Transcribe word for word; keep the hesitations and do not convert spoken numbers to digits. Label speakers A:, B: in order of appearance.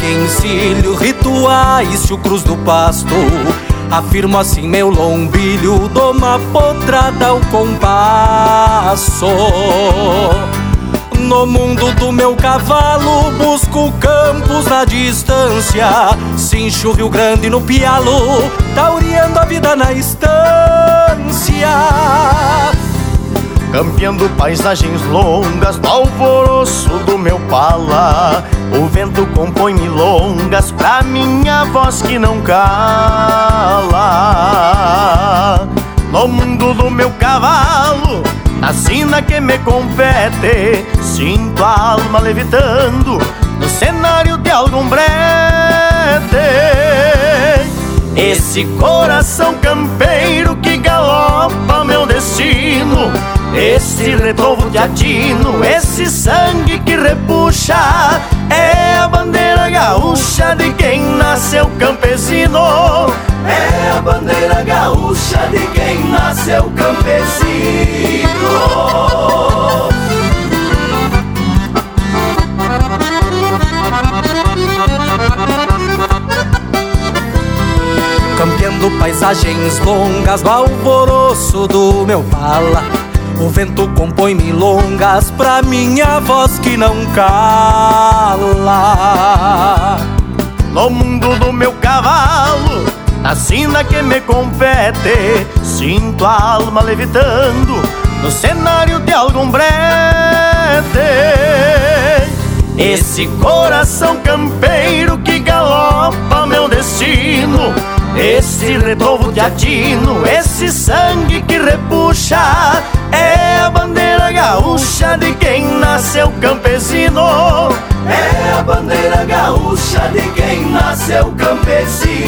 A: que encilho rituais e o cruz do pasto. Afirmo assim meu lombilho, dou uma potrada ao compasso. No mundo do meu cavalo busco campos na distância, cincho o Rio Grande no pialo, tauriando a vida na estância.
B: Campeando paisagens longas no alvoroço do meu pala, o vento compõe milongas pra minha voz que não cala. No mundo do meu cavalo, na sina que me compete, sinto a alma levitando no cenário de algum brete. Esse coração campeiro que galopa meu destino, esse retrovo de atino, esse sangue que repuxa, é a bandeira gaúcha de quem nasceu campesino. É a bandeira gaúcha de quem nasceu campesino.
A: Campeando paisagens longas no alvoroço do meu pala, o vento compõe milongas pra minha voz que não cala.
B: No mundo do meu cavalo, na sina que me compete, sinto a alma levitando no cenário de algum brete. Esse coração campeiro que galopa meu destino, esse retrovo de atino, esse sangue que repuxa, é a bandeira gaúcha de quem nasceu campesino. É a bandeira gaúcha de quem nasceu campesino.